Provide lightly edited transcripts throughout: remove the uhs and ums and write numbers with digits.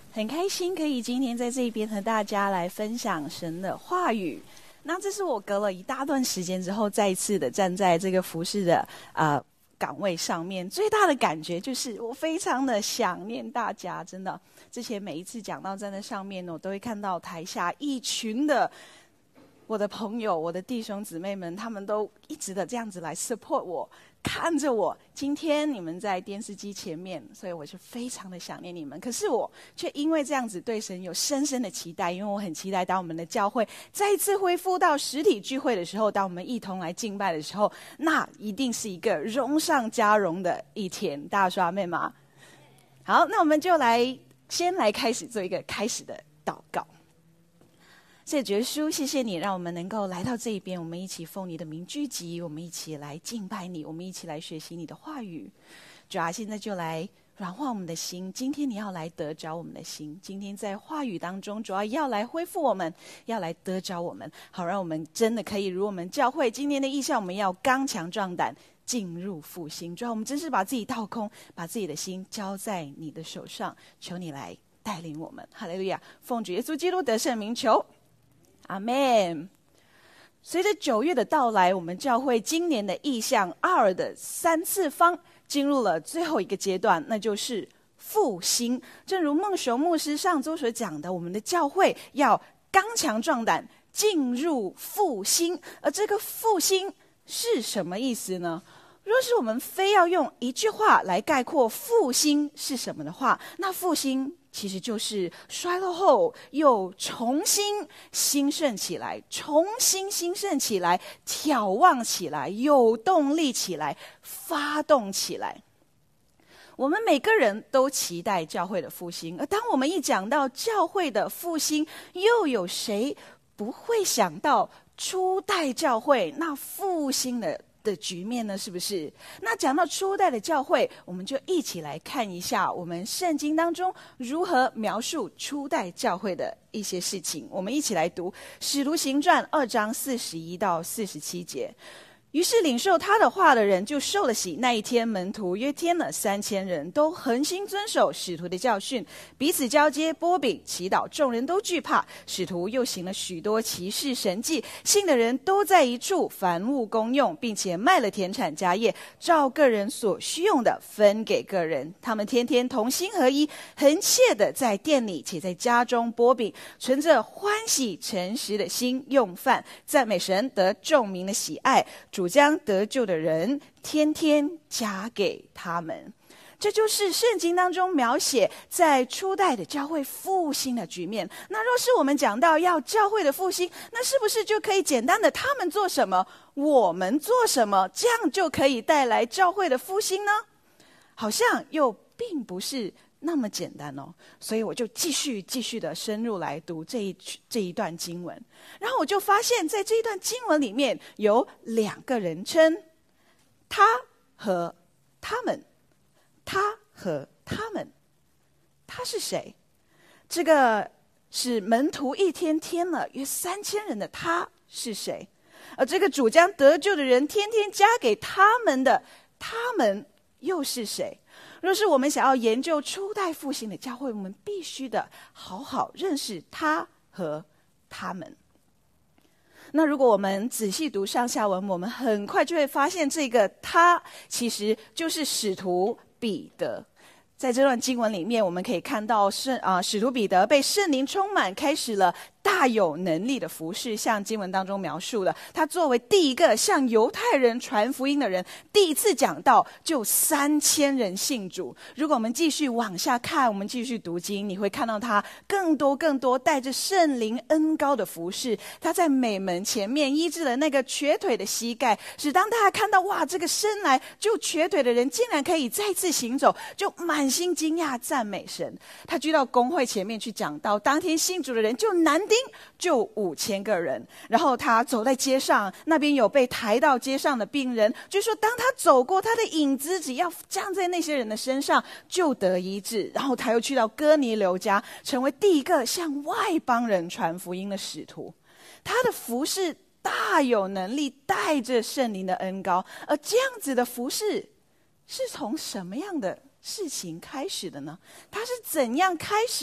很开心可以今天在这边和大家来分享神的话语。那这是我隔了一大段时间之后，再一次的站在这个服事的岗位上面，最大的感觉就是我非常的想念大家，真的。之前每一次讲到站在上面，我都会看到台下一群的我的朋友、我的弟兄姊妹们，他们都一直的这样子来 support 我，看着我。今天你们在电视机前面，所以我是非常的想念你们。可是我却因为这样子对神有深深的期待，因为我很期待当我们的教会再一次恢复到实体聚会的时候，当我们一同来敬拜的时候，那一定是一个荣上加荣的一天。大家说阿们吗？好，那我们就先来开始做一个开始的祷告。谢耶稣，谢谢你让我们能够来到这一边，我们一起奉你的名聚集，我们一起来敬拜你，我们一起来学习你的话语。主啊，现在就来软化我们的心，今天你要来得着我们的心，今天在话语当中主要来恢复我们，要来得着我们，好让我们真的可以如我们教会今年的意向，我们要刚强壮胆进入复兴。主要我们真是把自己倒空，把自己的心交在你的手上，求你来带领我们。哈利路亚，奉主耶稣基督得胜名求，阿们。随着9月的到来，我们教会今年的意向2的3次方进入了最后一个阶段，那就是复兴。正如孟雄牧师上周所讲的，我们的教会要刚强壮胆进入复兴。而这个复兴是什么意思呢？若是我们非要用一句话来概括复兴是什么的话，那复兴其实就是衰落后又重新兴盛起来，重新兴盛起来，眺望起来，有动力起来，发动起来。我们每个人都期待教会的复兴，而当我们一讲到教会的复兴，又有谁不会想到初代教会那复兴的局面呢？是不是？那讲到初代的教会，我们就一起来看一下我们圣经当中如何描述初代教会的一些事情。我们一起来读使徒行传2章41到47节。于是领受他的话的人就受了洗，那一天门徒约添了3000人，都恒心遵守使徒的教训，彼此交接，擘饼祈祷，众人都惧怕。使徒又行了许多奇事神迹，信的人都在一处，凡物公用，并且卖了田产家业，照个人所需用的分给个人。他们天天同心合一，恒切的在店里且在家中擘饼，存着欢喜诚实的心用饭，赞美神，得众民的喜爱。主将得救的人天天加给他们。这就是圣经当中描写在初代的教会复兴的局面。那若是我们讲到要教会的复兴，那是不是就可以简单的他们做什么，我们做什么，这样就可以带来教会的复兴呢？好像又并不是那么简单哦。所以我就继续的深入来读这一段经文。然后我就发现在这一段经文里面有2个人称，他和他们。他和他们，他是谁？这个是门徒一天添了约3000人的他是谁？而这个主将得救的人天天加给他们的他们又是谁？若是我们想要研究初代复兴的教会，我们必须的好好认识他和他们。那如果我们仔细读上下文，我们很快就会发现这个他其实就是使徒彼得。在这段经文里面，我们可以看到使徒彼得被圣灵充满，开始了大有能力的服事，像经文当中描述的，他作为第一个向犹太人传福音的人，第一次讲道就3000人信主。如果我们继续往下看，我们继续读经，你会看到他更多带着圣灵恩膏的服事。他在美门前面医治了那个瘸腿的膝盖，使当大家看到哇，这个生来就瘸腿的人竟然可以再次行走，就满心惊讶赞美神。他去到公会前面去讲道，当天信主的人就男丁就5000个人。然后他走在街上，那边有被抬到街上的病人，就说当他走过，他的影子只要降在那些人的身上就得医治。然后他又去到哥尼流家，成为第一个向外邦人传福音的使徒。他的服事大有能力，带着圣灵的恩膏。而这样子的服事是从什么样的事情开始的呢？他是怎样开始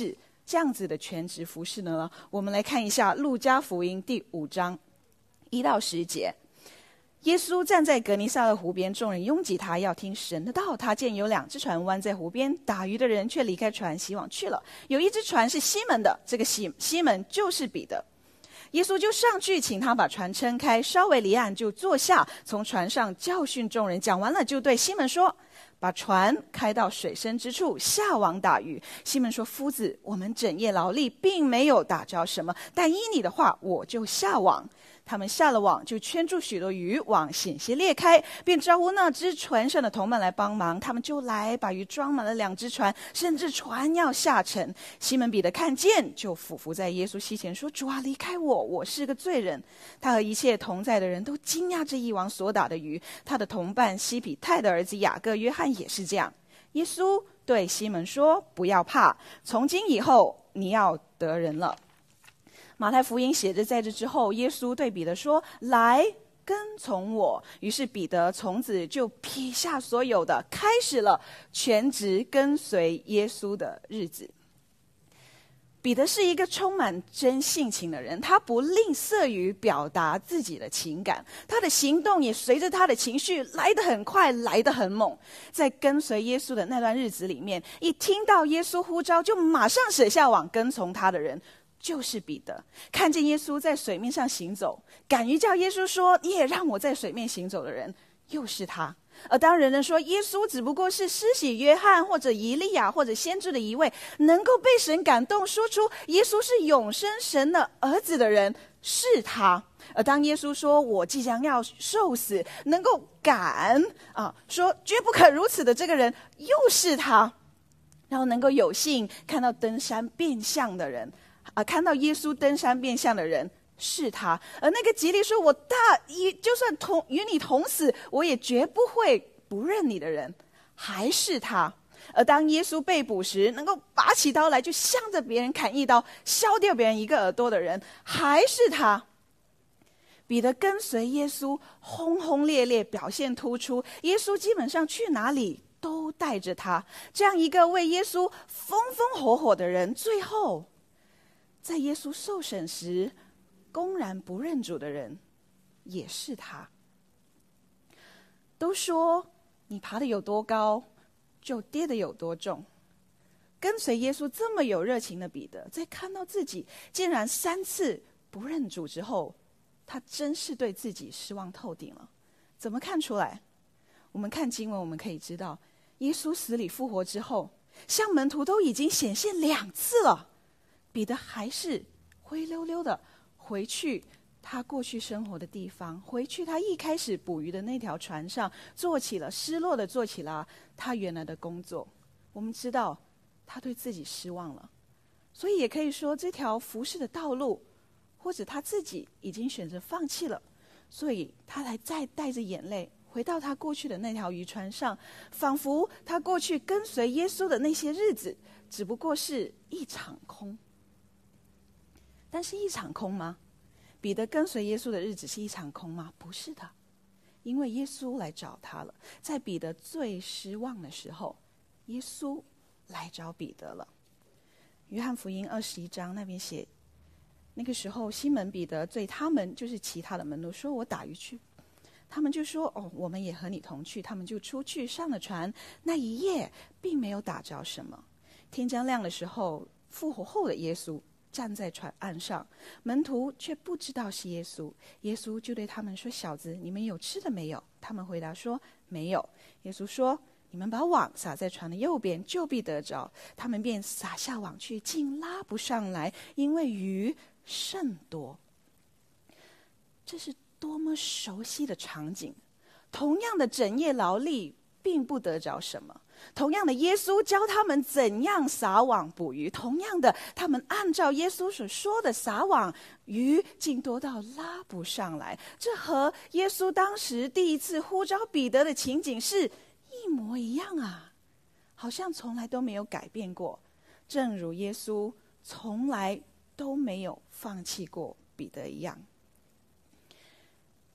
这样子的全职服侍呢？我们来看一下路加福音第5章1到10节。耶稣站在格尼撒勒湖边，众人拥挤他，要听神的道。他见有2只船弯在湖边，打鱼的人却离开船洗网去了。有一只船是西门的，这个西门就是彼得。耶稣就上去请他把船撑开，稍微离岸就坐下，从船上教训众人。讲完了，就对西门说：把船开到水深之处，下网打鱼。西门说：夫子，我们整夜劳力，并没有打着什么，但依你的话，我就下网。他们下了网，就圈住许多鱼，网险些裂开，便招呼那只船上的同伴来帮忙。他们就来把鱼装满了2只船，甚至船要下沉。西门彼得看见，就俯伏在耶稣膝前说：主啊，离开我，我是个罪人。他和一切同在的人都惊讶这一网所打的鱼。他的同伴西比泰的儿子雅各、约翰也是这样。耶稣对西门说：不要怕，从今以后你要得人了。马太福音写着，在这之后，耶稣对彼得说：来跟从我。于是彼得从此就撇下所有的，开始了全职跟随耶稣的日子。彼得是一个充满真性情的人，他不吝啬于表达自己的情感，他的行动也随着他的情绪来得很快，来得很猛。在跟随耶稣的那段日子里面，一听到耶稣呼召，就马上舍下网跟从他的人就是彼得。看见耶稣在水面上行走，敢于叫耶稣说：你也让我在水面行走的人，又是他。而当人说耶稣只不过是施洗约翰或者以利亚或者先知的一位，能够被神感动说出耶稣是永生神的儿子的人，是他。而当耶稣说我即将要受死，能够敢说绝不可如此的这个人，又是他。然后能够有幸看到登山变相的人，看到耶稣登山变相的人，是他。而那个极力说我就算与你同死，我也绝不会不认你的人，还是他。而当耶稣被捕时，能够拔起刀来就向着别人砍一刀，削掉别人1个耳朵的人，还是他。彼得跟随耶稣轰轰烈烈，表现突出，耶稣基本上去哪里都带着他。这样一个为耶稣风风火火的人，最后在耶稣受审时公然不认主的人，也是他。都说你爬得有多高，就跌得有多重。跟随耶稣这么有热情的彼得，在看到自己竟然3次不认主之后，他真是对自己失望透顶了。怎么看出来？我们看经文，我们可以知道，耶稣死里复活之后，向门徒都已经显现2次了，彼得还是灰溜溜的回去他过去生活的地方，回去他一开始捕鱼的那条船上，失落的做起了他原来的工作。我们知道他对自己失望了，所以也可以说这条服侍的道路，或者他自己已经选择放弃了，所以他才再带着眼泪回到他过去的那条渔船上，仿佛他过去跟随耶稣的那些日子只不过是一场空。但是一场空吗？彼得跟随耶稣的日子是一场空吗？不是的，因为耶稣来找他了。在彼得最失望的时候，耶稣来找彼得了。约翰福音21章那边写，那个时候西门彼得对他们，就是其他的门徒说：我打鱼去。他们就说：我们也和你同去。他们就出去上了船，那一夜并没有打着什么。天将亮的时候，复活后的耶稣站在船岸上，门徒却不知道是耶稣。耶稣就对他们说：小子，你们有吃的没有？他们回答说：没有。耶稣说：你们把网撒在船的右边，就必得着。他们便撒下网去，竟拉不上来，因为鱼甚多。这是多么熟悉的场景！同样的整夜劳力，并不得着什么。同样的，耶稣教他们怎样撒网捕鱼，同样的，他们按照耶稣所说的撒网，鱼竟多到拉不上来。这和耶稣当时第一次呼召彼得的情景是一模一样啊，好像从来都没有改变过。正如耶稣从来都没有放弃过彼得一样。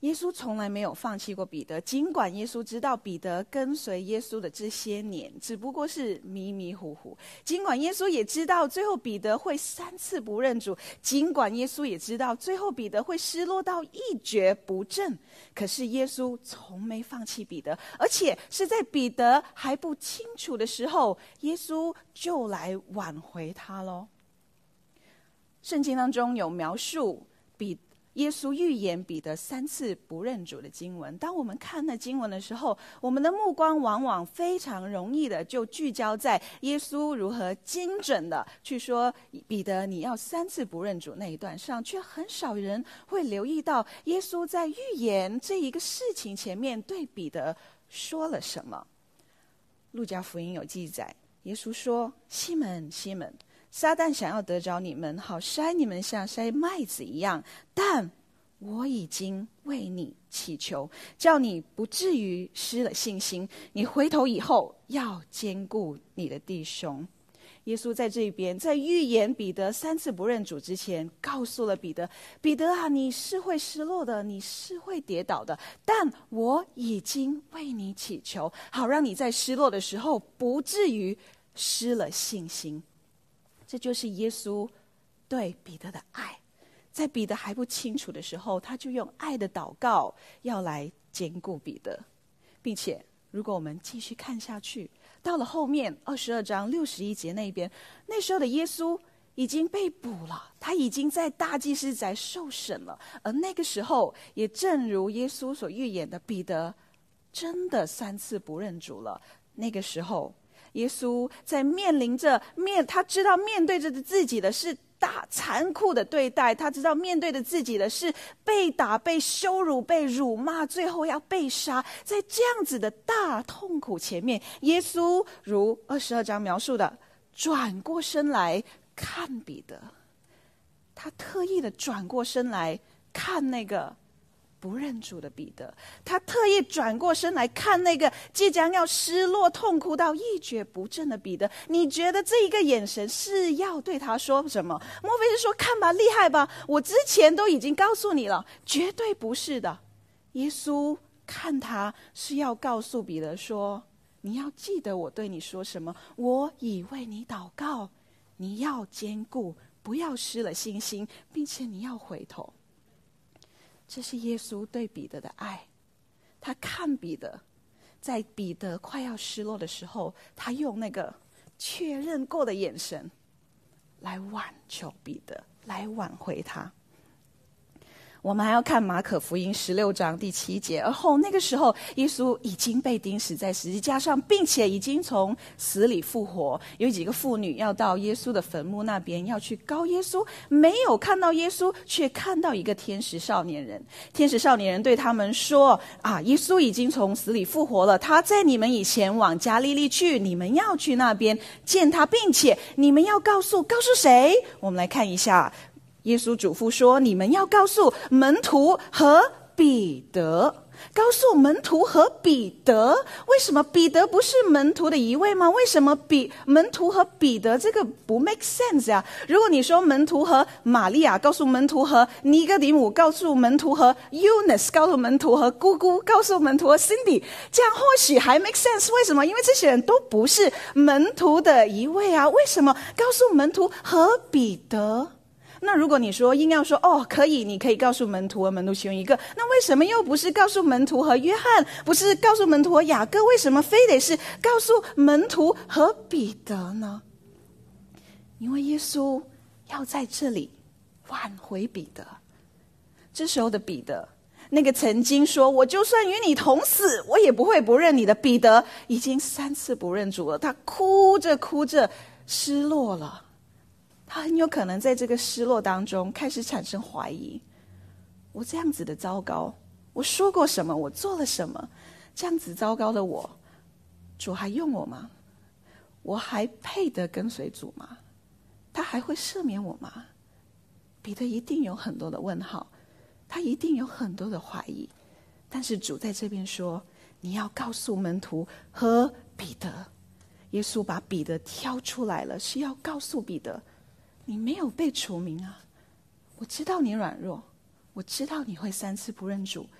耶稣从来没有放弃过彼得，尽管耶稣知道彼得跟随耶稣的这些年只不过是迷迷糊糊，尽管耶稣也知道最后彼得会3次不认主，尽管耶稣也知道最后彼得会失落到一蹶不振，可是耶稣从没放弃彼得，而且是在彼得还不清楚的时候，耶稣就来挽回他咯。圣经当中有描述耶稣预言彼得3次不认主的经文。当我们看那经文的时候，我们的目光往往非常容易的就聚焦在耶稣如何精准的去说彼得你要3次不认主那一段上，却很少人会留意到耶稣在预言这一个事情前面对彼得说了什么。路加福音有记载，耶稣说：西门西门，撒旦想要得着你们，好筛你们像筛麦子一样，但我已经为你祈求，叫你不至于失了信心。你回头以后要兼顾你的弟兄。耶稣在这边在预言彼得3次不认主之前，告诉了彼得：彼得啊，你是会失落的，你是会跌倒的，但我已经为你祈求，好让你在失落的时候不至于失了信心。这就是耶稣对彼得的爱，在彼得还不清楚的时候，他就用爱的祷告要来兼顾彼得。并且如果我们继续看下去，到了后面22章61节那边，那时候的耶稣已经被捕了，他已经在大祭司宅受审了。而那个时候也正如耶稣所预言的，彼得真的3次不认主了。那个时候耶稣在他知道面对着自己的是大残酷的对待，他知道面对着自己的是被打、被羞辱、被辱骂，最后要被杀。在这样子的大痛苦前面，耶稣如22章描述的，转过身来看彼得。他特意的转过身来看那个不认主的彼得，他特意转过身来看那个即将要失落痛哭到一蹶不振的彼得。你觉得这一个眼神是要对他说什么？莫非是说看吧，厉害吧，我之前都已经告诉你了？绝对不是的。耶稣看他是要告诉彼得说，你要记得我对你说什么，我已为你祷告，你要坚固，不要失了信心，并且你要回头。这是耶稣对彼得的爱。他看彼得，在彼得快要失落的时候，他用那个确认过的眼神来挽救彼得，来挽回他。我们还要看马可福音16章第7节，而后那个时候耶稣已经被钉死在十字架上，并且已经从死里复活。有几个妇女要到耶稣的坟墓那边要去告耶稣，没有看到耶稣，却看到一个天使少年人。天使少年人对他们说，耶稣已经从死里复活了，他在你们以前往加利利去，你们要去那边见他，并且你们要告诉谁？我们来看一下，耶稣嘱咐说，你们要告诉门徒和彼得。告诉门徒和彼得，为什么彼得不是门徒的一位吗？为什么门徒和彼得这个不 make sense 呀？如果你说门徒和玛利亚，告诉门徒和尼哥底母，告诉门徒和 Eunice， 告诉门徒和姑姑，告诉门徒和 Cindy， 这样或许还 make sense。 为什么？因为这些人都不是门徒的一位啊。为什么告诉门徒和彼得？那如果你说硬要说可以，你可以告诉门徒和门徒其中一个，那为什么又不是告诉门徒和约翰，不是告诉门徒和雅各？为什么非得是告诉门徒和彼得呢？因为耶稣要在这里挽回彼得。这时候的彼得，那个曾经说我就算与你同死我也不会不认你的彼得，已经3次不认主了。他哭着哭着失落了，他很有可能在这个失落当中开始产生怀疑。我这样子的糟糕，我说过什么，我做了什么，这样子糟糕的我，主还用我吗？我还配得跟随主吗？他还会赦免我吗？彼得一定有很多的问号，他一定有很多的怀疑。但是主在这边说，你要告诉门徒和彼得。耶稣把彼得挑出来了，是要告诉彼得，你没有被除名啊！我知道你软弱，我知道你会3次不认主，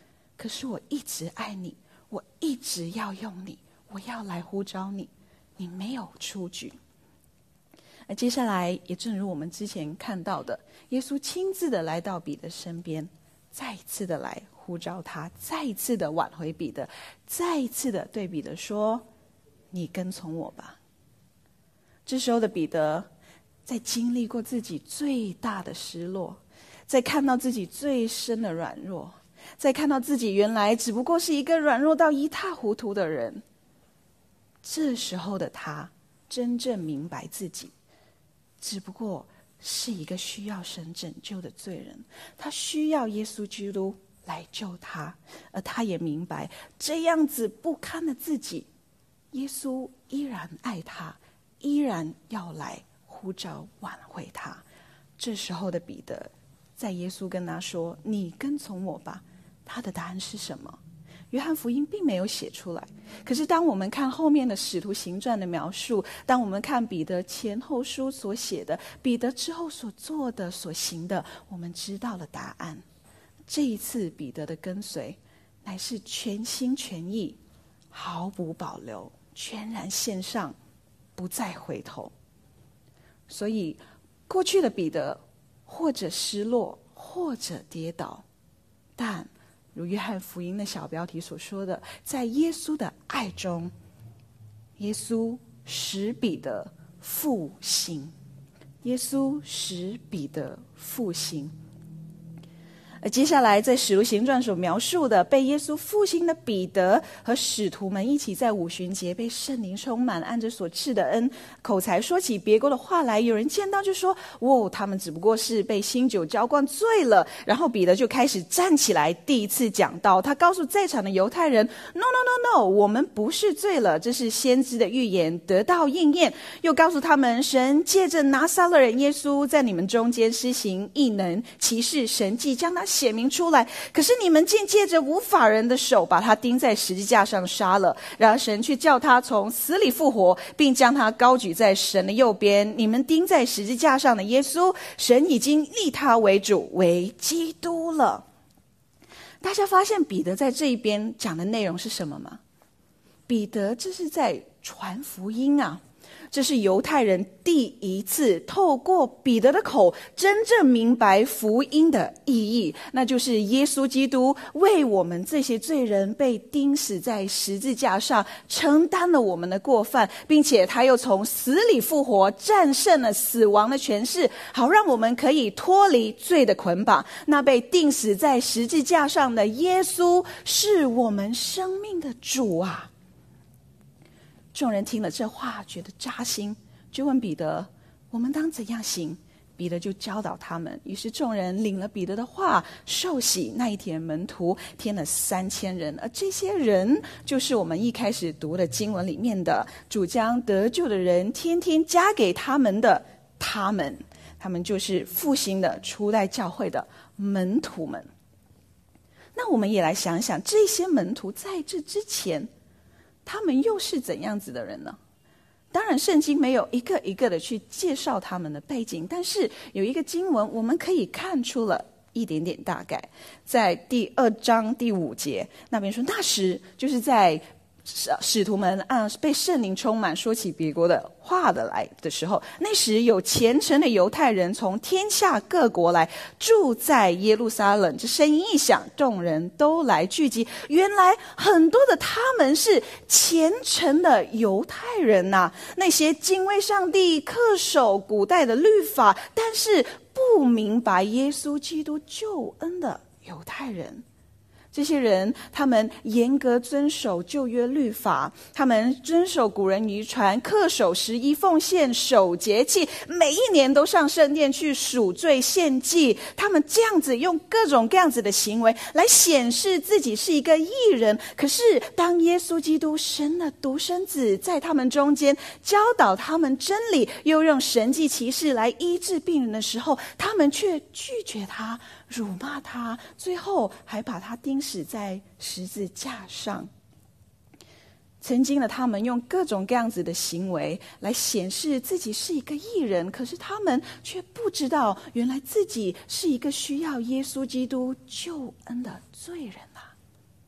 可是我一直爱你，我一直要用你，我要来呼召你，你没有出局。而接下来也正如我们之前看到的，耶稣亲自的来到彼得身边，再一次的来呼召他，再一次的挽回彼得，再一次的对彼得说，你跟从我吧。这时候的彼得在经历过自己最大的失落，在看到自己最深的软弱，在看到自己原来只不过是一个软弱到一塌糊涂的人，这时候的他真正明白自己只不过是一个需要神拯救的罪人，他需要耶稣基督来救他，而他也明白这样子不堪的自己，耶稣依然爱他，依然要来呼召挽回他。这时候的彼得，在耶稣跟他说，你跟从我吧，他的答案是什么？约翰福音并没有写出来，可是当我们看后面的使徒行传的描述，当我们看彼得前后书所写的，彼得之后所做的所行的，我们知道了答案。这一次彼得的跟随乃是全心全意，毫不保留，全然献上，不再回头。所以过去的彼得或者失落，或者跌倒，但如约翰福音的小标题所说的，在耶稣的爱中，耶稣使彼得复兴，耶稣使彼得复兴。而接下来在使徒行传所描述的被耶稣复兴的彼得和使徒们一起在五旬节被圣灵充满，按着所赐的恩口才说起别国的话来，有人见到就说，他们只不过是被新酒浇灌醉了。然后彼得就开始站起来第一次讲道，他告诉在场的犹太人， No， 我们不是醉了，这是先知的预言得到应验。又告诉他们，神借着拿撒勒人耶稣在你们中间施行异能奇事神迹，将他显明出来，可是你们竟借着无法人的手把他钉在十字架上杀了。然而神却叫他从死里复活，并将他高举在神的右边。你们钉在十字架上的耶稣，神已经立他为主，为基督了。大家发现彼得在这一边讲的内容是什么吗？彼得这是在传福音啊，这是犹太人第一次透过彼得的口真正明白福音的意义，那就是耶稣基督为我们这些罪人被钉死在十字架上，承担了我们的过犯，并且他又从死里复活，战胜了死亡的权势，好让我们可以脱离罪的捆绑。那被钉死在十字架上的耶稣是我们生命的主啊！众人听了这话觉得扎心，就问彼得，我们当怎样行？彼得就教导他们。于是众人领了彼得的话受洗，那一天门徒添了3000人，而这些人就是我们一开始读的经文里面的主将得救的人天天加给他们的他们就是复兴的初代教会的门徒们。那我们也来想想，这些门徒在这之前他们又是怎样子的人呢？当然圣经没有一个一个的去介绍他们的背景，但是有一个经文我们可以看出了一点点大概。在第2章第5节那边说，那时就是在使徒们被圣灵充满，说起别国的话的来的时候，那时有虔诚的犹太人从天下各国来住在耶路撒冷。这声音一响，众人都来聚集。原来很多的他们是虔诚的犹太人啊，那些敬畏上帝、恪守古代的律法，但是不明白耶稣基督救恩的犹太人。这些人他们严格遵守旧约律法，他们遵守古人遗传，恪守11奉献，守节期，每一年都上圣殿去赎罪献祭。他们这样子用各种各样子的行为来显示自己是一个义人。可是当耶稣基督神的独生子在他们中间教导他们真理，又用神迹奇事来医治病人的时候，他们却拒绝他，辱骂他，最后还把他钉死在十字架上。曾经的他们用各种各样子的行为来显示自己是一个义人，可是他们却不知道原来自己是一个需要耶稣基督救恩的罪人啊！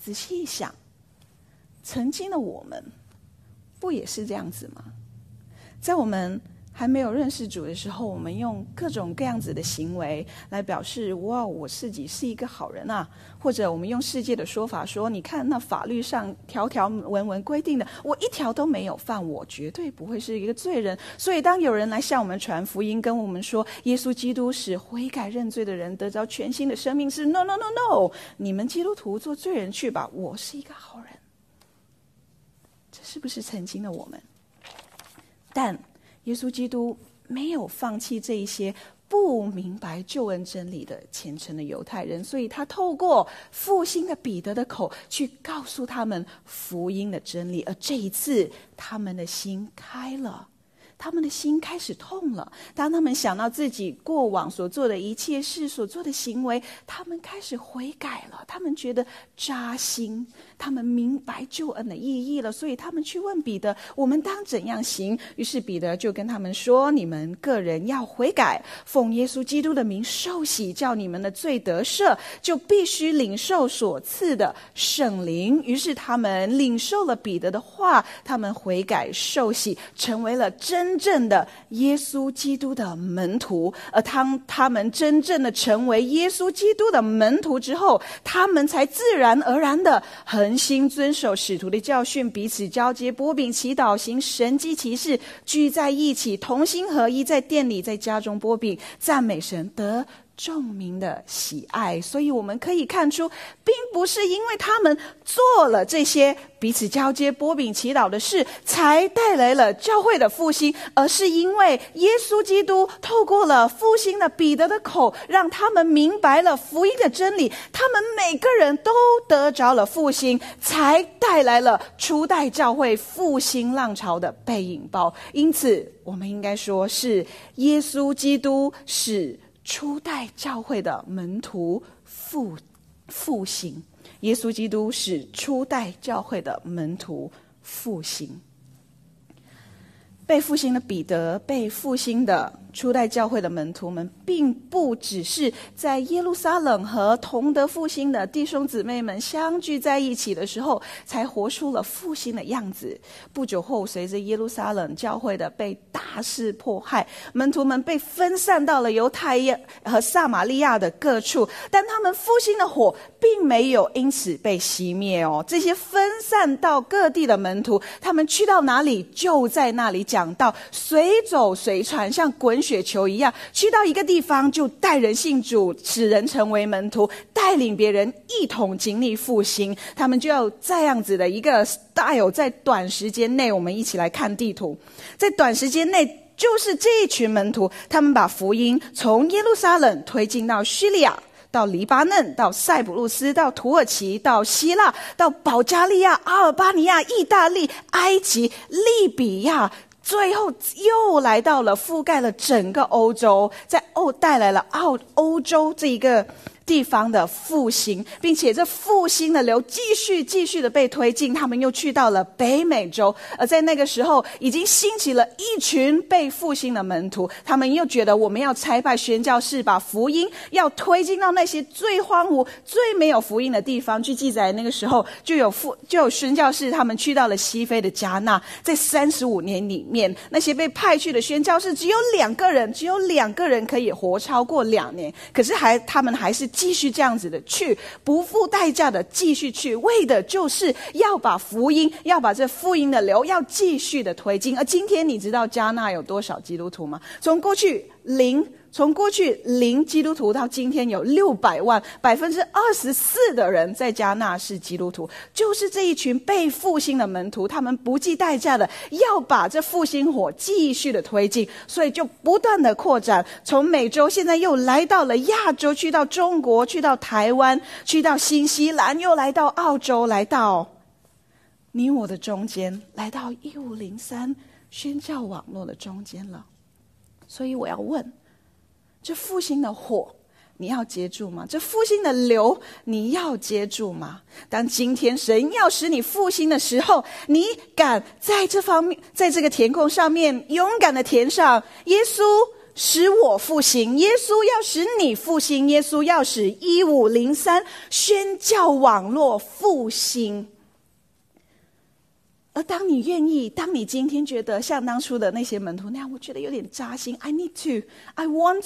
仔细一想，曾经的我们不也是这样子吗？在我们还没有认识主的时候，我们用各种各样子的行为来表示，哇，我自己是一个好人啊。或者我们用世界的说法说，你看那法律上条条文文规定的，我一条都没有犯，我绝对不会是一个罪人。所以当有人来向我们传福音，跟我们说耶稣基督使悔改认罪的人得着全新的生命，是 no no no no， 你们基督徒做罪人去吧，我是一个好人。这是不是曾经的我们？但耶稣基督没有放弃这一些不明白救恩真理的虔诚的犹太人，所以他透过复兴的彼得的口去告诉他们福音的真理。而这一次他们的心开了，他们的心开始痛了。当他们想到自己过往所做的一切事，所做的行为，他们开始悔改了，他们觉得扎心，他们明白救恩的意义了，所以他们去问彼得，我们当怎样行？于是彼得就跟他们说，你们个人要悔改，奉耶稣基督的名受洗，叫你们的罪得赦，就必须领受所赐的圣灵。于是他们领受了彼得的话，他们悔改受洗，成为了真正的耶稣基督的门徒。而当他们真正的成为耶稣基督的门徒之后，他们才自然而然的恒心遵守使徒的教训，彼此交接，擘饼祈祷，行神迹奇事，聚在一起，同心合一，在店里，在家中擘饼，赞美神，得众民的喜爱。所以我们可以看出，并不是因为他们做了这些彼此交接、擘饼祈祷的事才带来了教会的复兴，而是因为耶稣基督透过了复兴的彼得的口，让他们明白了福音的真理，他们每个人都得着了复兴，才带来了初代教会复兴浪潮的被引爆。因此我们应该说是耶稣基督使初代教会的门徒复兴，耶稣基督使初代教会的门徒复兴。被复兴的彼得，被复兴的初代教会的门徒们，并不只是在耶路撒冷和同得复兴的弟兄姊妹们相聚在一起的时候才活出了复兴的样子。不久后，随着耶路撒冷教会的被大肆迫害，门徒们被分散到了犹太和撒玛利亚的各处，但他们复兴的火并没有因此被熄灭哦。这些分散到各地的门徒，他们去到哪里就在那里讲道，随走随传，像滚雪球一样，去到一个地方就带人信主，使人成为门徒，带领别人一同经历复兴。他们就要这样子的一个 style， 在短时间内，我们一起来看地图，在短时间内，就是这一群门徒，他们把福音从耶路撒冷推进到叙利亚，到黎巴嫩，到塞浦路斯，到土耳其，到希腊，到保加利亚、阿尔巴尼亚、意大利、埃及、利比亚，最后又来到了覆盖了整个欧洲，在带来了欧洲这一个地方的复兴，并且这复兴的流继续的被推进，他们又去到了北美洲。而在那个时候已经兴起了一群被复兴的门徒，他们又觉得我们要差派宣教士，把福音要推进到那些最荒芜最没有福音的地方。据记载那个时候就有宣教士，他们去到了西非的加纳，在35年里面，那些被派去的宣教士只有2个人可以活超过2年，可是他们还是继续这样子的去，不付代价的继续去，为的就是要把福音，要把这福音的流要继续的推进。而今天你知道加纳有多少基督徒吗？从过去零基督徒到今天有600万，24%的人在加纳是基督徒，就是这一群被复兴的门徒，他们不计代价的要把这复兴火继续的推进，所以就不断的扩展，从美洲现在又来到了亚洲，去到中国，去到台湾，去到新西兰，又来到澳洲，来到你我的中间，来到1503宣教网络的中间了。所以我要问，这复兴的火你要接住吗？这复兴的流你要接住吗？当今天神要使你复兴的时候，你敢在这方面，在这个天空上面勇敢的填上耶稣使我复兴，耶稣要使你复兴，耶稣要使1503宣教网络复兴。而当你愿意，当你今天觉得像当初的那些门徒那样，我觉得有点扎心， I need to, I want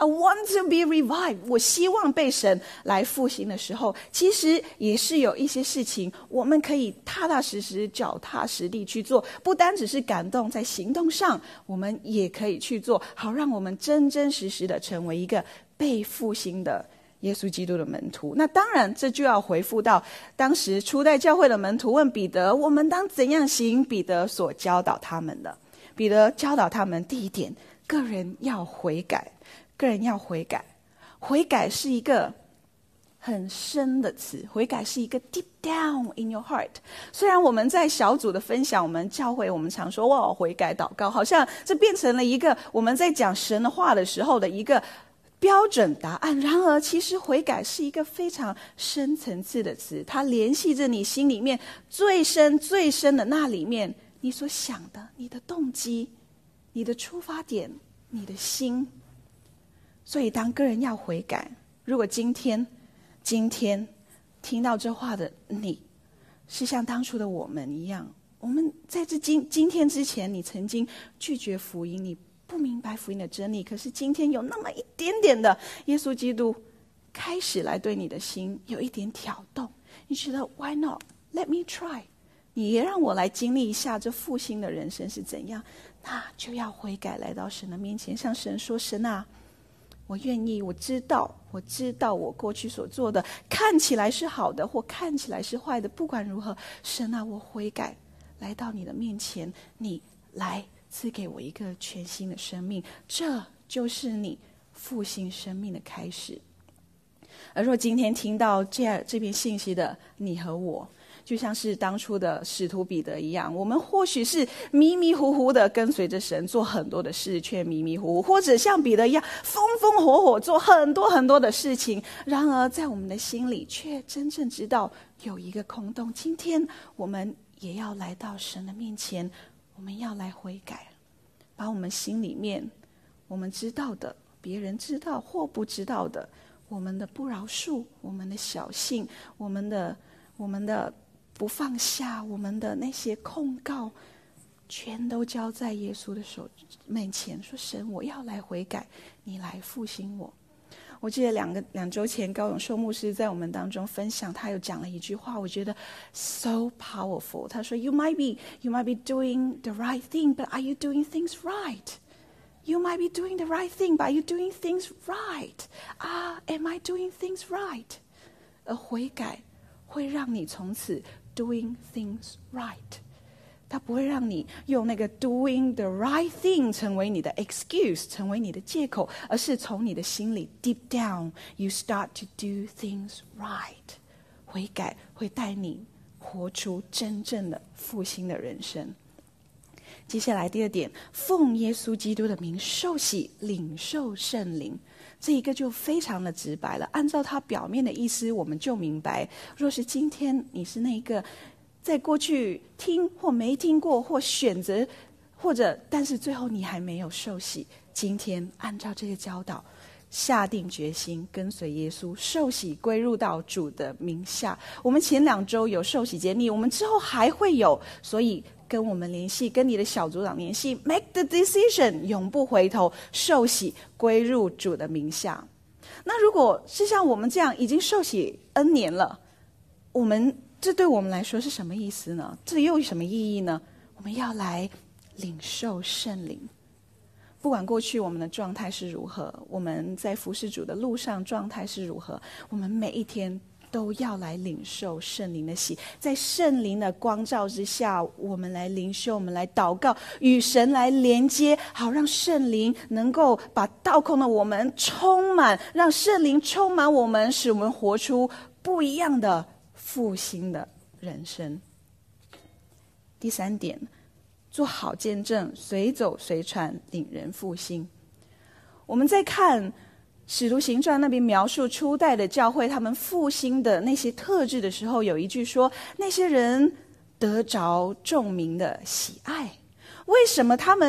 to be revived， 我希望被神来复兴的时候，其实也是有一些事情我们可以踏踏实实脚踏实地去做，不单只是感动，在行动上我们也可以去做，好让我们真真实实的成为一个被复兴的耶稣基督的门徒。那当然这就要回复到当时初代教会的门徒问彼得，我们当怎样行？彼得所教导他们的，彼得教导他们第一点，个人要悔改。个人要悔改，悔改是一个很深的词，悔改是一个 deep down in your heart。 虽然我们在小组的分享，我们教会我们常说哇悔改祷告，好像这变成了一个我们在讲神的话的时候的一个标准答案，然而其实悔改是一个非常深层次的词，它联系着你心里面最深最深的那里面你所想的，你的动机，你的出发点，你的心。所以当个人要悔改，如果今天听到这话的你是像当初的我们一样，我们在这今天之前你曾经拒绝福音，你不明白福音的真理，可是今天有那么一点点的耶稣基督开始来对你的心有一点挑动，你觉得 why not let me try， 你也让我来经历一下这复兴的人生是怎样，那就要悔改来到神的面前，向神说，神啊，我愿意，我知道我过去所做的看起来是好的或看起来是坏的，不管如何，神啊，我悔改来到你的面前，你来赐给我一个全新的生命，这就是你复兴生命的开始。而若今天听到这篇信息的你和我，就像是当初的使徒彼得一样，我们或许是迷迷糊糊的跟随着神做很多的事，却迷迷糊糊，或者像彼得一样风风火火做很多很多的事情，然而在我们的心里却真正知道有一个空洞。今天我们也要来到神的面前，我们要来悔改，把我们心里面我们知道的，别人知道或不知道的，我们的不饶恕，我们的小性，我们的不放下，我们的那些控告，全都交在耶稣的手面前，说神，我要来悔改，你来复兴我。我记得两周前高永寿牧师在我们当中分享，他有讲了一句话，我觉得 so powerful。 他说 you might be doing the right thing, but are you doing things right? You might be doing the right thing, but are you doing things right? Am I doing things right? 而悔改会让你从此 doing things right， 它不会让你用那个 doing the right thing 成为你的 excuse， 成为你的借口，而是从你的心里 deep down you start to do things right。 悔改会带你活出真正的复兴的人生。接下来第二点，奉耶稣基督的名受洗，领受圣灵。这一个就非常的直白了，按照它表面的意思我们就明白，若是今天你是那个在过去听或没听过或选择或者但是最后你还没有受洗，今天按照这个教导下定决心跟随耶稣，受洗归入到主的名下。我们前2周有受洗节，我们之后还会有，所以跟我们联系，跟你的小组长联系， make the decision， 永不回头，受洗归入主的名下。那如果是像我们这样已经受洗 N 年了，这对我们来说是什么意思呢？这又有什么意义呢？我们要来领受圣灵。不管过去我们的状态是如何，我们在服事主的路上状态是如何，我们每一天都要来领受圣灵的洗，在圣灵的光照之下，我们来灵修，我们来祷告，与神来连接，好让圣灵能够把倒空的我们充满，让圣灵充满我们，使我们活出不一样的复兴的人生。第3点，做好见证，随走随传，领人复兴。我们在看使徒行传那边描述初代的教会他们复兴的那些特质的时候，有一句说，那些人得着众民的喜爱。为什么他们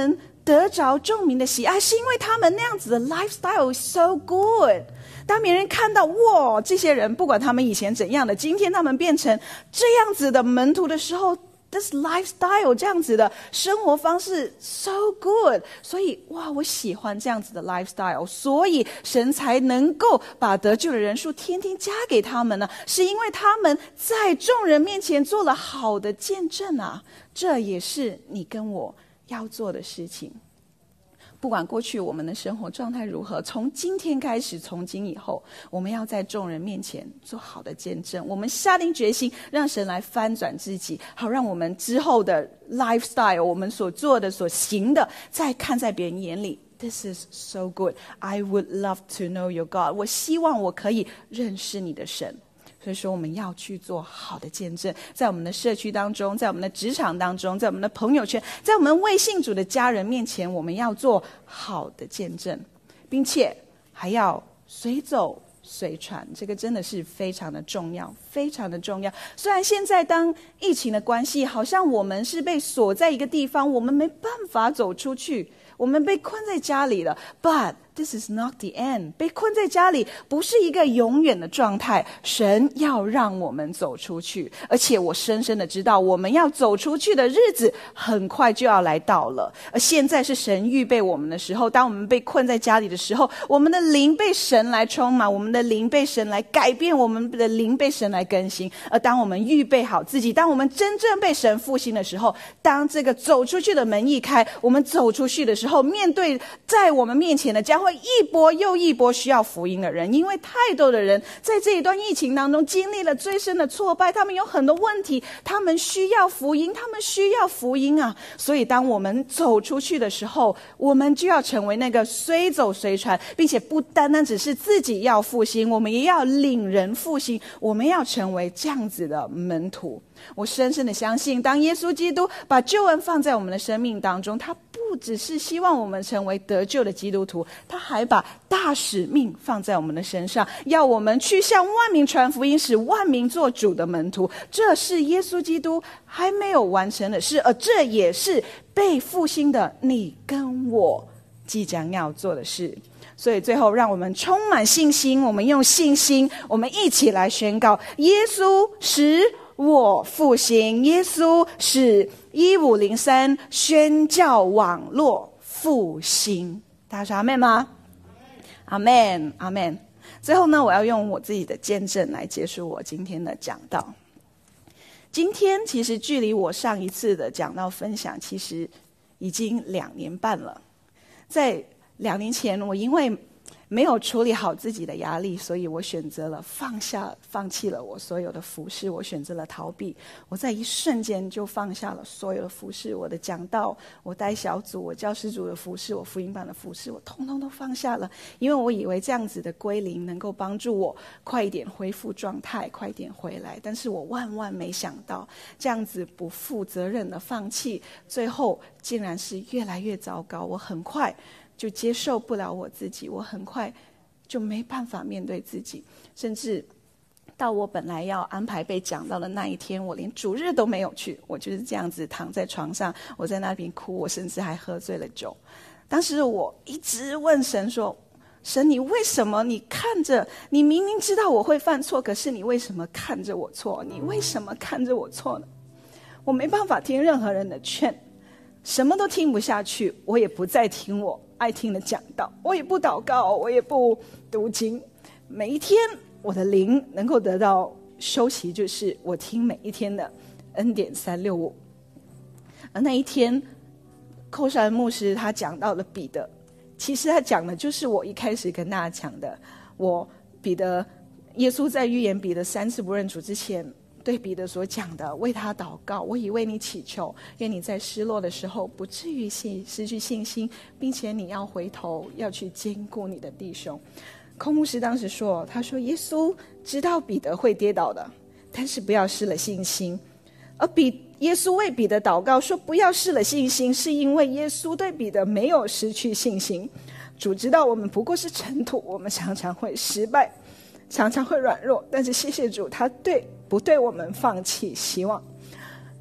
得着众民的喜爱，是因为他们那样子的 lifestyle is so good。当别人看到哇，这些人不管他们以前怎样的，今天他们变成这样子的门徒的时候， this lifestyle 这样子的生活方式 so good， 所以哇，我喜欢这样子的 lifestyle， 所以神才能够把得救的人数天天加给他们呢，是因为他们在众人面前做了好的见证啊。这也是你跟我要做的事情。不管过去我们的生活状态如何，从今天开始，从今以后，我们要在众人面前做好的见证。我们下定决心，让神来翻转自己，好让我们之后的 lifestyle， 我们所做的、所行的，再看在别人眼里。This is so good. I would love to know your God. 我希望我可以认识你的神。所以说我们要去做好的见证，在我们的社区当中，在我们的职场当中，在我们的朋友圈，在我们未信主的家人面前，我们要做好的见证，并且还要随走随传。这个真的是非常的重要，非常的重要。虽然现在当疫情的关系，好像我们是被锁在一个地方，我们没办法走出去，我们被困在家里了， But this is not the end。 被困在家里不是一个永远的状态，神要让我们走出去，而且我深深的知道，我们要走出去的日子很快就要来到了。而现在是神预备我们的时候，当我们被困在家里的时候，我们的灵被神来充满，我们的灵被神来改变，我们的灵被神来更新。而当我们预备好自己，当我们真正被神复兴的时候，当这个走出去的门一开，我们走出去的时候，面对在我们面前的将会一波又一波需要福音的人。因为太多的人在这一段疫情当中经历了最深的挫败，他们有很多问题，他们需要福音，他们需要福音啊！所以当我们走出去的时候，我们就要成为那个随走随传，并且不单单只是自己要复兴，我们也要领人复兴，我们要成为这样子的门徒。我深深的相信，当耶稣基督把救恩放在我们的生命当中，他不只是希望我们成为得救的基督徒，他还把大使命放在我们的身上，要我们去向万民传福音，使万民做主的门徒。这是耶稣基督还没有完成的事，而这也是被复兴的你跟我即将要做的事。所以最后让我们充满信心，我们用信心，我们一起来宣告：耶稣使我复兴，耶稣使1503宣教网络复兴。大家说阿们吗？阿们，阿们。最后呢，我要用我自己的见证来结束我今天的讲道。今天其实距离我上一次的讲道分享其实已经2年半了。在2年前，我因为没有处理好自己的压力，所以我选择了放弃了我所有的服事，我选择了逃避。我在一瞬间就放下了所有的服事，我的讲道，我带小组，我教师组的服事，我福音班的服事，我通通都放下了。因为我以为这样子的归零能够帮助我快一点恢复状态，快一点回来。但是我万万没想到，这样子不负责任的放弃，最后竟然是越来越糟糕。我很快就接受不了我自己，我很快就没办法面对自己，甚至到我本来要安排被讲到的那一天，我连主日都没有去，我就是这样子躺在床上，我在那边哭，我甚至还喝醉了酒。当时我一直问神说：神，你为什么？你看着，你明明知道我会犯错，可是你为什么看着我错？你为什么看着我错呢？我没办法听任何人的劝，什么都听不下去，我也不再听我爱听的讲道，我也不祷告，我也不读经。每一天我的灵能够得到休息，就是我听每一天的恩典365。而那一天寇绍恩牧师他讲到了彼得，其实他讲的就是我一开始跟大家讲的，耶稣在预言彼得3次不认主之前对彼得所讲的，为他祷告，我已为你祈求，愿你在失落的时候不至于失去信心，并且你要回头，要去坚固你的弟兄。寇牧师当时说，他说耶稣知道彼得会跌倒的，但是不要失了信心。而耶稣为彼得祷告说不要失了信心，是因为耶稣对彼得没有失去信心。主知道我们不过是尘土，我们常常会失败，常常会软弱，但是谢谢主，他不对我们放弃希望。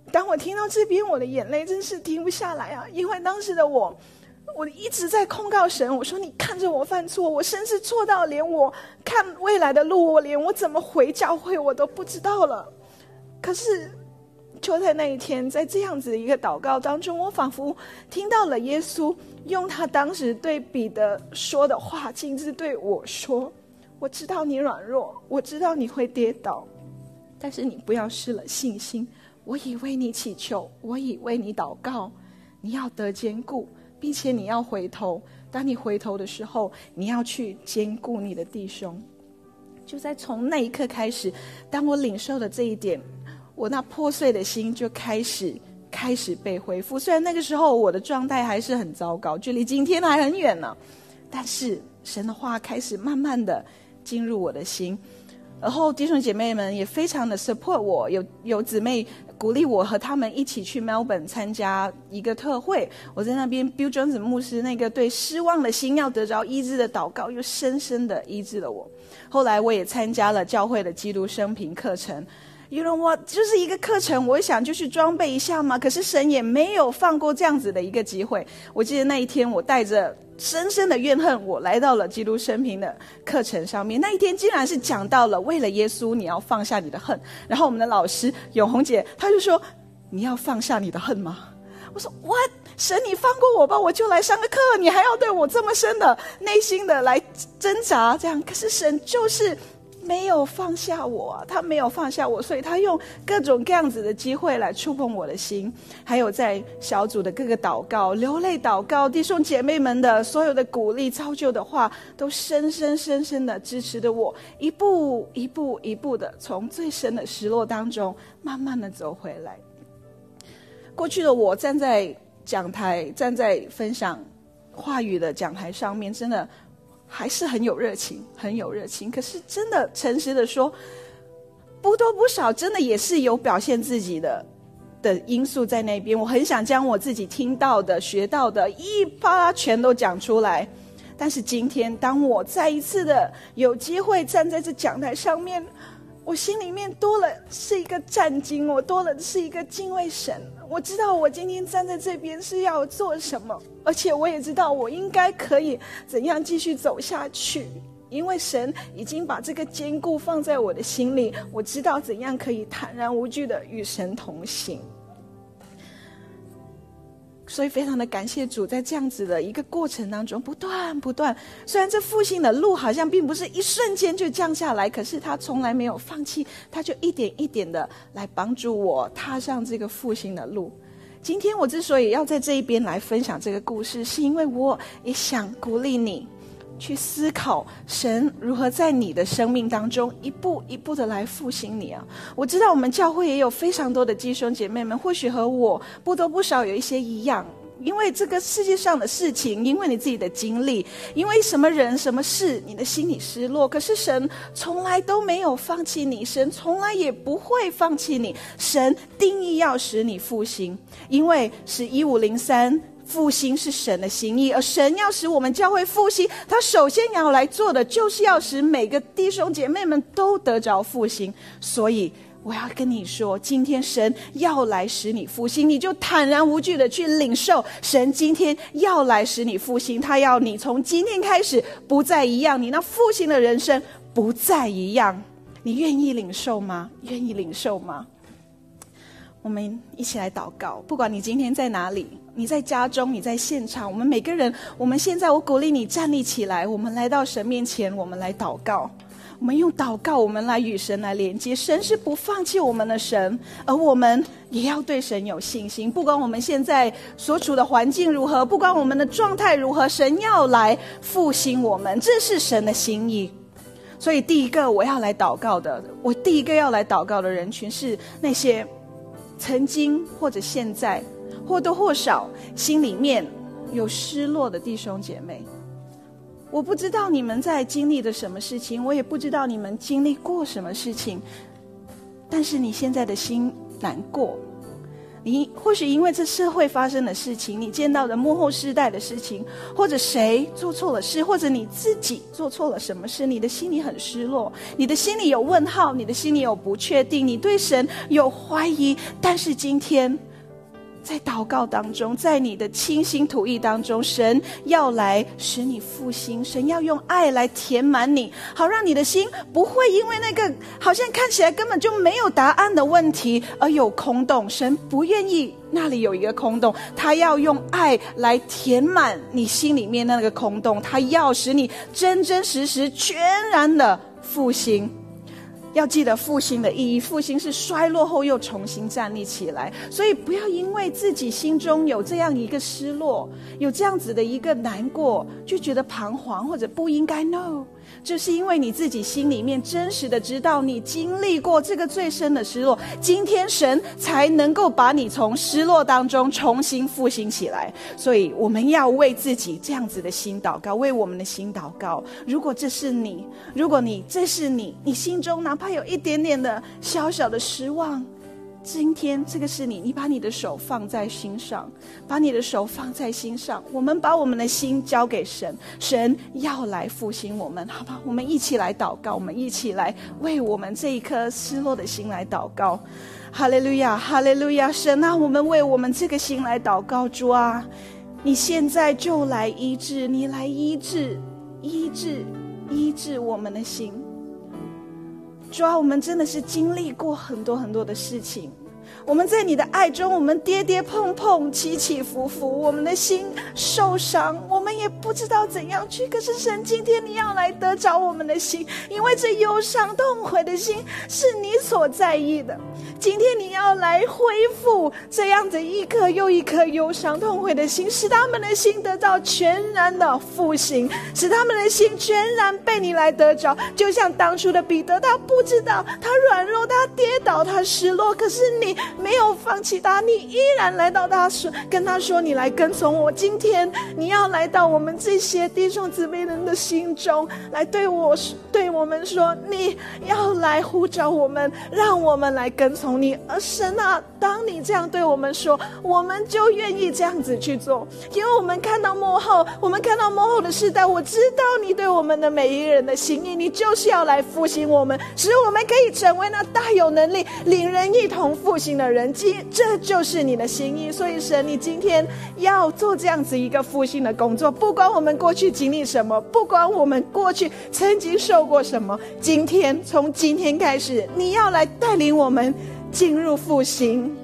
当我听到这边，我的眼泪真是停不下来啊！因为当时的我一直在控告神，我说你看着我犯错，我甚至错到连我看未来的路，我连我怎么回教会我都不知道了。可是就在那一天，在这样子的一个祷告当中，我仿佛听到了耶稣用他当时对彼得说的话，亲自对我说，我知道你软弱，我知道你会跌倒，但是你不要失了信心，我已为你祈求，我已为你祷告，你要得坚固，并且你要回头，当你回头的时候，你要去坚固你的弟兄。就在从那一刻开始，当我领受了这一点，我那破碎的心就开始被恢复。虽然那个时候我的状态还是很糟糕，距离今天还很远呢，但是神的话开始慢慢的进入我的心。然后弟兄姐妹们也非常的 support 我，有姊妹鼓励我和他们一起去 Melbourne 参加一个特会。我在那边 Bill Johnson 牧师那个对失望的心要得着医治的祷告，又深深的医治了我。后来我也参加了教会的基督生平课程。You know what， 就是一个课程，我想就去装备一下嘛。可是神也没有放过这样子的一个机会。我记得那一天，我带着深深的怨恨，我来到了基督生平的课程上面。那一天竟然是讲到了为了耶稣，你要放下你的恨。然后我们的老师永红姐，她就说：“你要放下你的恨吗？”我说 ：“What？ 神，你放过我吧，我就来上个课，你还要对我这么深的内心的来挣扎这样？可是神就是没有放下我啊，他没有放下我，所以他用各种各样子的机会来触碰我的心。还有在小组的各个祷告、流泪祷告，弟兄姐妹们的所有的鼓励、造就的话，都深深的支持着我，一步一步的从最深的失落当中慢慢的走回来。过去的我站在讲台，站在分享话语的讲台上面，真的还是很有热情，很有热情。可是真的诚实的说，不多不少，真的也是有表现自己的因素在那边。我很想将我自己听到的、学到的一啪全都讲出来。但是今天，当我再一次的有机会站在这讲台上面，我心里面多了是一个战兢，我多了是一个敬畏神。我知道我今天站在这边是要做什么，而且我也知道我应该可以怎样继续走下去，因为神已经把这个坚固放在我的心里，我知道怎样可以坦然无惧的与神同行。所以非常的感谢主，在这样子的一个过程当中不断，虽然这复兴的路好像并不是一瞬间就降下来，可是他从来没有放弃，他就一点一点的来帮助我踏上这个复兴的路。今天我之所以要在这一边来分享这个故事，是因为我也想鼓励你去思考神如何在你的生命当中一步一步的来复兴你啊！我知道我们教会也有非常多的弟兄姐妹们，或许和我不多不少有一些一样，因为这个世界上的事情，因为你自己的经历，因为什么人什么事，你的心里失落。可是神从来都没有放弃你，神从来也不会放弃你。神定义要使你复兴，因为是1503复兴是神的心意，而神要使我们教会复兴，他首先要来做的就是要使每个弟兄姐妹们都得着复兴。所以我要跟你说，今天神要来使你复兴，你就坦然无惧的去领受神今天要来使你复兴。他要你从今天开始不再一样，你那复兴的人生不再一样。你愿意领受吗？愿意领受吗？我们一起来祷告。不管你今天在哪里，你在家中，你在现场，我们每个人，我们现在我鼓励你站立起来，我们来到神面前，我们来祷告。我们用祷告，我们来与神来连接。神是不放弃我们的神，而我们也要对神有信心。不管我们现在所处的环境如何，不管我们的状态如何，神要来复兴我们，这是神的心意。所以第一个我要来祷告的，我第一个要来祷告的人群是那些曾经或者现在或多或少心里面有失落的弟兄姐妹。我不知道你们在经历的什么事情，我也不知道你们经历过什么事情，但是你现在的心难过， 你或许因为这社会发生的事情，你见到的幕后世代的事情，或者谁做错了事，或者你自己做错了什么事，你的心里很失落，你的心里有问号，你的心里有不确定，你对神有怀疑。但是今天在祷告当中，在你的倾心吐意当中，神要来使你复兴，神要用爱来填满你，好让你的心不会因为那个好像看起来根本就没有答案的问题而有空洞。神不愿意那里有一个空洞，他要用爱来填满你心里面那个空洞，他要使你真真实实全然的复兴。要记得复兴的意义，复兴是衰落后又重新站立起来。所以不要因为自己心中有这样一个失落，有这样子的一个难过，就觉得彷徨或者不应该。 No， 就是因为你自己心里面真实的知道你经历过这个最深的失落，今天神才能够把你从失落当中重新复兴起来。所以我们要为自己这样子的心祷告，为我们的心祷告。如果这是你，如果这是你心中哪怕有一点点的小小的失望，今天这个是你把你的手放在心上，把你的手放在心上，我们把我们的心交给神，神要来复兴我们，好吧？我们一起来祷告，我们一起来为我们这一颗失落的心来祷告。哈利路亚，哈利路亚！神啊，我们为我们这个心来祷告。主啊，你现在就来医治，你来医治我们的心。主啊，我们真的是经历过很多很多的事情，我们在你的爱中，我们跌跌碰碰，起起伏伏，我们的心受伤，我们也不知道怎样去。可是神，今天你要来得着我们的心，因为这忧伤痛悔的心是你所在意的。今天你要来恢复这样的一颗又一颗忧伤痛悔的心，使他们的心得到全然的复兴，使他们的心全然被你来得着。就像当初的彼得，他不知道，他软弱，他跌倒，他失落，可是你没有放弃他，你依然来到他说，跟他说，你来跟从我。今天你要来到我们这些弟兄姊妹人的心中，来对我们说，你要来呼召我们，让我们来跟从你。而神啊，当你这样对我们说，我们就愿意这样子去做。因为我们看到幕后的世代，我知道你对我们的每一个人的心意，你就是要来复兴我们，使我们可以成为那大有能力领人一同复兴的人。这就是你的心意。所以神，你今天要做这样子一个复兴的工作，不管我们过去经历什么，不管我们过去曾经受过什么，从今天开始，你要来带领我们进入复兴。